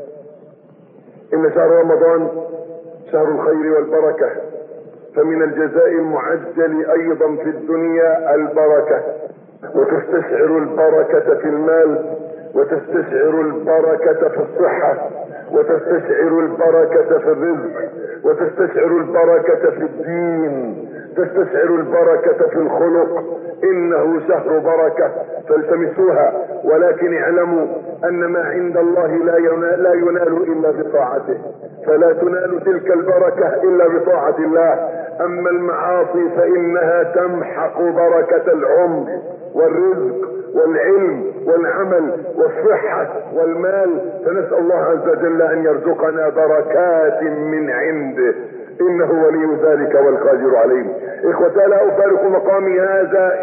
ان شهر رمضان شهر الخير والبركة، فمن الجزاء المعجل ايضا في الدنيا البركة، وتستشعر البركة في المال، وتستشعر البركة في الصحة، وتستشعر البركة في الرزق، وتستشعر البركة في الدين، تستشعر البركة في الخلق. انه شهر بركة فالتمسوها، ولكن اعلموا ان ما عند الله لا ينال الا بطاعته، فلا تنال تلك البركة الا بطاعة الله. اما المعاصي فانها تمحق بركة العمر والرزق والعلم والعمل والصحة والمال. فنسأل الله عز وجل ان يرزقنا بركات من عنده، انه ولي ذلك والقادر عليه. اخوة، لا افارق مقامي هذا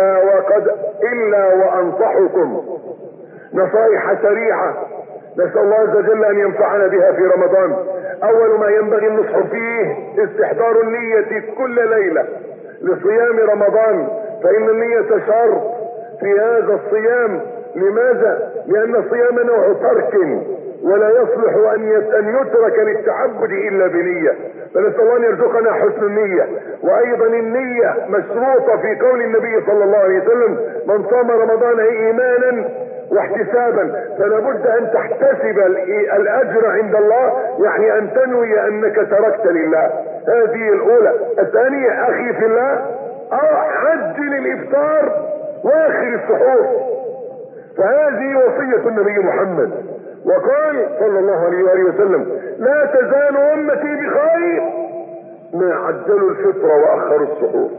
الا وانصحكم نصائح سريعة نسأل الله عز وجل ان ينفعنا بها في رمضان. اول ما ينبغي النصح فيه استحضار النية كل ليلة لصيام رمضان، فان النية شرط في هذا الصيام. لماذا؟ لان الصيام نوع ترك، ولا يصلح ان يترك للتعبد الا بنية. فنسأل الله ان يرزقنا حسن النية. وايضا النية مشروطة في قول النبي صلى الله عليه وسلم: من صام رمضان ايمانا واحتسابا. فلا بد ان تحتسب الاجر عند الله، يعني ان تنوي انك تركت لله. هذه الاولى. الثانية اخي في الله، عجل الافطار واخر السحور، فهذه وصية النبي محمد. وقال صلى الله عليه وآله وسلم: لا تزال امتي بخير ما عجلوا الفطر واخروا السحور.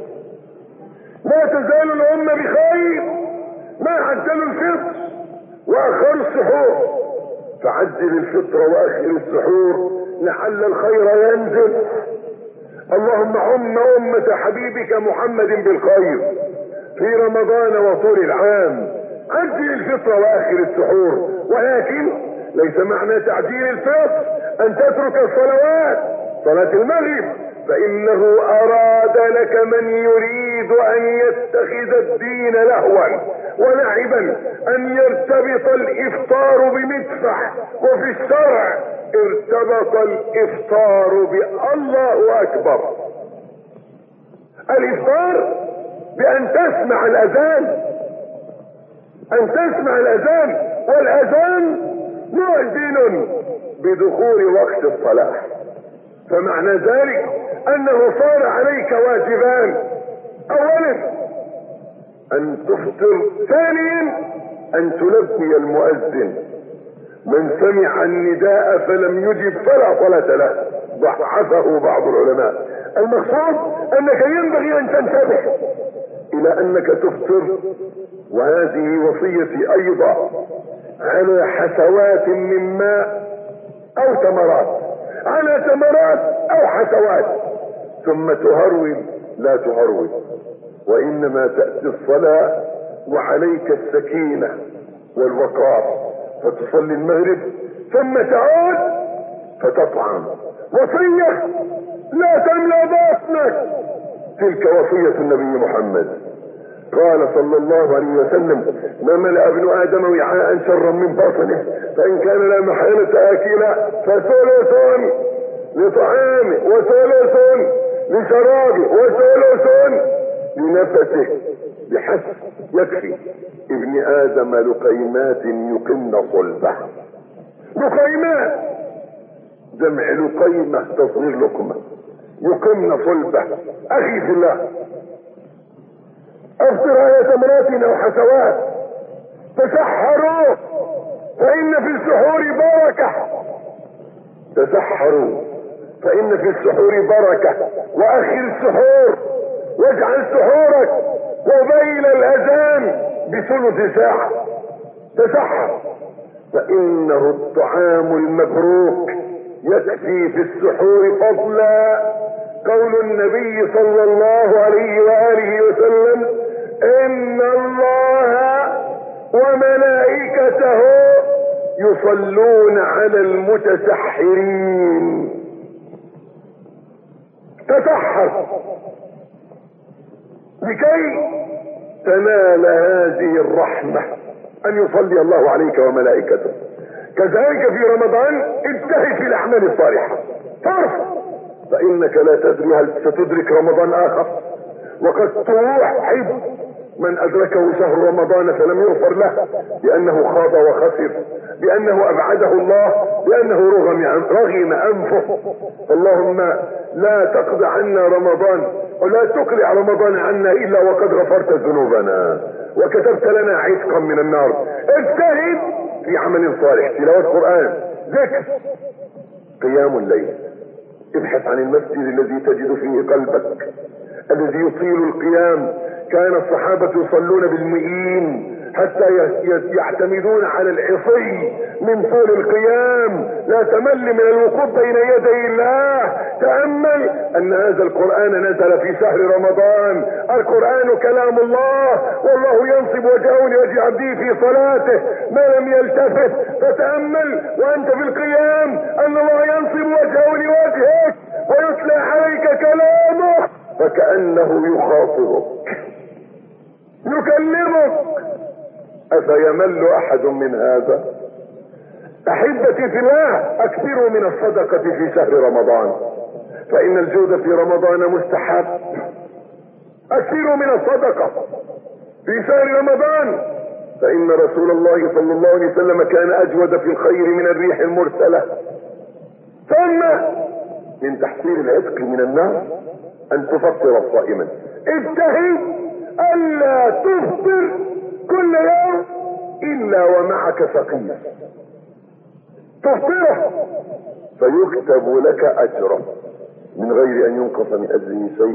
لا تزال الامة بخير ما عجلوا الفطر واخروا السحور. فعجل الفطر واخر السحور لعل الخير ينزل. اللهم عم امة حبيبك محمد بالخير في رمضان وطول العام. عجل الفطر واخر السحور، ولكن ليس معنى تعجيل الفطر ان تترك الصلوات. صلاة المغرب فانه اراد لك من يريد ان يتخذ الدين لهوا ولعبا ان يرتبط الافطار بمدفع، وفي الشرع ارتبط الافطار بالله اكبر. الافطار بان تسمع الاذان، ان تسمع الاذان، والاذان مؤذن بدخول وقت الصلاة. فمعنى ذلك انه صار عليك واجبان: اولا ان تفطر، ثانيا ان تلبي المؤذن. من سمع النداء فلم يجب فلا صلاة له، ضعفه بعض العلماء. المقصود انك ينبغي ان تنتبه الى انك تفطر، وهذه وصيتي ايضا، على حسوات من ماء او تمرات، على تمرات او حسوات، ثم تهرول لا تهرول، وانما تأتي الصلاة وعليك السكينة والوقار، فتصلي المغرب ثم تعود فتطعم. وصية لا تملأ بطنك، تلك وصية النبي محمد. قال صلى الله عليه وسلم: ما ملأ ابن ادم وعاء شرا من بطنه، فان كان لا محالة اكلا فثلث لطعامه وثلث لشرابه وثلث لنفسه، بحسب يكفي ابن ادم لقيمات يقمن صلبه. لقيمات جمع لقيمة تصغير لقمة، يقمن صلبه. اخي في الله، افطر على تمرات او حسوات، تسحروا فان في السحور بركة. تسحروا فإن في السحور بركة، وأخر السحور واجعل سحورك قبيل الأذان بثلث ساعة. تسحر فإنه الطعام المبروك يكفي في السحور فضلا. قول النبي صلى الله عليه وآله وسلم: إن الله وملائكته يصلون على المتسحرين. تسحر لكي تنال هذه الرحمة أن يصلي الله عليك وملائكته. كذلك في رمضان اجتهد في الأعمال الصالحة، فرص، فإنك لا تدري هل ستدرك رمضان آخر، وقد توحد من أدركه شهر رمضان فلم يغفر له لأنه خاض وخسر، لأنه أبعده الله، لأنه رغم أنفه. اللهم لا تقضي عنا رمضان ولا تقلع رمضان عنا إلا وقد غفرت ذنوبنا وكتبت لنا عتقا من النار. اجتهد في عمل صالح، تلاوة قرآن، ذكر، قيام الليل. ابحث عن المسجد الذي تجد فيه قلبك، الذي يطيل القيام. كان الصحابة يصلون بالمئين حتى يعتمدون على العصي من طول القيام. لا تمل من الوقوف بين يدي الله. تأمل أن هذا القرآن نزل في شهر رمضان. القرآن كلام الله، والله ينصب وجهه لوجه عبده في صلاته ما لم يلتفت. فتأمل وأنت في القيام أن الله ينصب وجهه لوجهك ويتلى عليك كلامه، فكأنه يخاطبك يكلمك. أفيمل أحد من هذا؟ أحبتي في الله، أكثروا من الصدقة في شهر رمضان، فإن الجود في رمضان مستحب. أكثروا من الصدقة في شهر رمضان، فإن رسول الله صلى الله عليه وسلم كان أجود في الخير من الريح المرسلة. ثم من تحصيل العتق من النار أن تفطر صائما. اجتهد ألا تفطر كل يوم إلا ومعك فقير تفطره فيكتب لك أجره من غير أن ينقص من أجره شيء،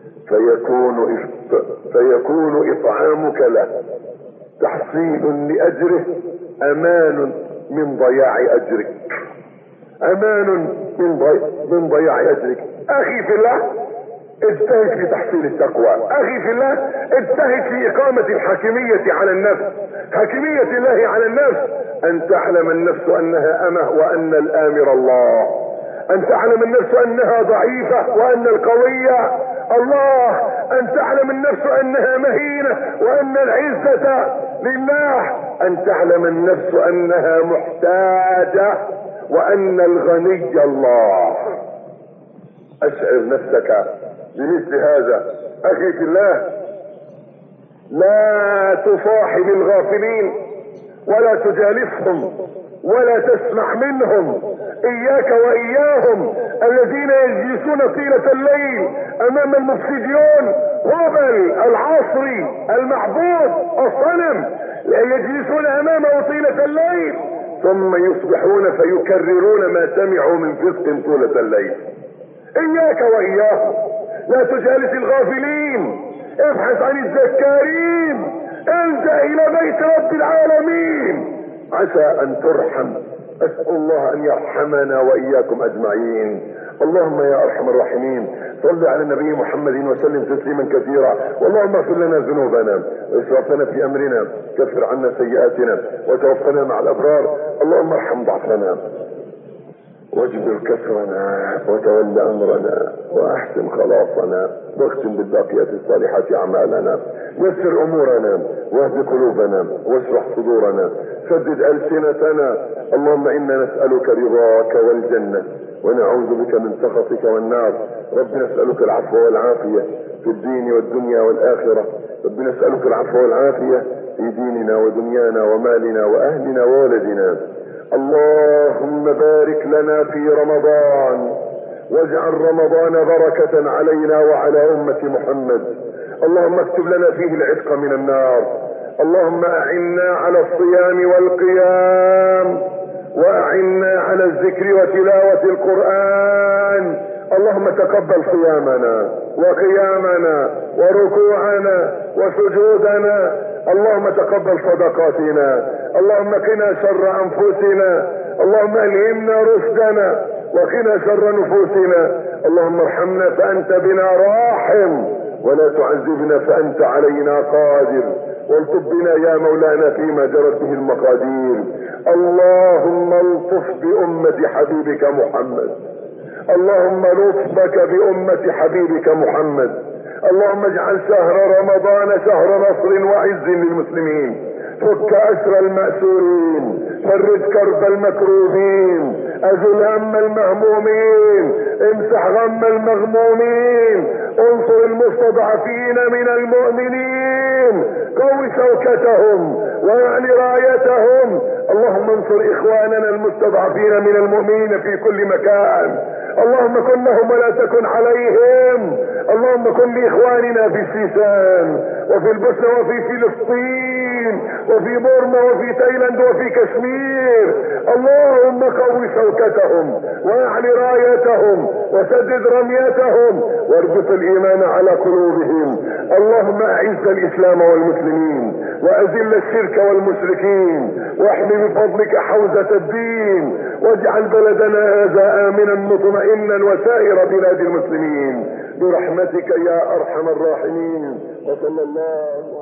فيكون إطعامك له تحصيل لأجره، أمان من ضياع أجرك، أمان من ضياع أجرك. أخي في الله، اجتهد في تحصيل التقوى. أخي في الله، اجتهد في إقامة الحاكمية على النفس، حاكمية الله على النفس. أن تعلم النفس أنها أمه وأن الآمر الله، أن تعلم النفس أنها ضعيفة وأن القوية الله، أن تعلم النفس أنها مهينة وأن العزة لله، أن تعلم النفس أنها محتاجة وأن الغني الله. أشعر نفسك بمثل هذا. أخي في الله، لا تصاحب الغافلين ولا تجالسهم ولا تسمع منهم. إياك وإياهم الذين يجلسون طيلة الليل أمام المفسدين، هبل العصري المعبود الصنم، يجلسون أمامه طيلة الليل ثم يصبحون فيكررون ما سمعوا من فسق طولة الليل. إياك وإياهم، لا تجالس الغافلين، ابحث عن الذكارين، الجأ إلى بيت رب العالمين عسى أن ترحم. أسأل الله أن يرحمنا وإياكم أجمعين. اللهم يا أرحم الراحمين صل على النبي محمد وسلم تسليما كثيرا. واللهم اغفر لنا ذنوبنا وإسرافنا في أمرنا، كفر عنا سيئاتنا وتوفنا مع الأبرار. اللهم ارحم ضعفنا واجبر كسرنا وتول أمرنا وأحسن خلاصنا واختم بالباقيات الصالحات أعمالنا. يسر أمورنا واهد قلوبنا واشرح صدورنا، سدد ألسنتنا. اللهم إنا نسألك رضاك والجنة ونعوذ بك من سخطك والنار. ربنا نسألك العفو والعافية في الدين والدنيا والآخرة. ربنا نسألك العفو والعافية في ديننا ودنيانا ومالنا وأهلنا وولدنا. اللهم بارك لنا في رمضان واجعل رمضان بركة علينا وعلى أمة محمد. اللهم اكتب لنا فيه العتق من النار. اللهم أعنا على الصيام والقيام وأعنا على الذكر وتلاوة القرآن. اللهم تقبل صيامنا وقيامنا وركوعنا وسجودنا. اللهم تقبل صدقاتنا. اللهم قنا شر أنفسنا. اللهم ألهمنا رشدنا وقنا شر نفوسنا. اللهم ارحمنا فأنت بنا راحم، ولا تعذبنا فأنت علينا قادر. والطف بنا يا مولانا فيما جرت به المقادير. اللهم الطف بأمة حبيبك محمد. اللهم لطفك بأمة حبيبك محمد. اللهم اجعل شهر رمضان شهر نصر وعز للمسلمين. فك أسر المأسورين، فرج كرب المكروبين، أزل هم المهمومين، امسح غم المغمومين، انصر المستضعفين من المؤمنين، قوي شوكتهم واعل رايتهم. اللهم انصر اخواننا المستضعفين من المؤمنين في كل مكان. اللهم كن لهم ولا تكن عليهم. اللهم كن لاخواننا في السيسان وفي البوسنة وفي فلسطين وفي بورما وفي تايلاند وفي كشمير. اللهم قوي شوكتهم واعل رايتهم وسدد رميتهم واربط الايمان على قلوبهم. اللهم اعز الاسلام والمسلمين واذل الشرك والمشركين واحمي بفضلك حوزة الدين، واجعل بلدنا هذا امنا مطمئنا وسائر بلاد المسلمين برحمتك يا ارحم الراحمين. وصلى الله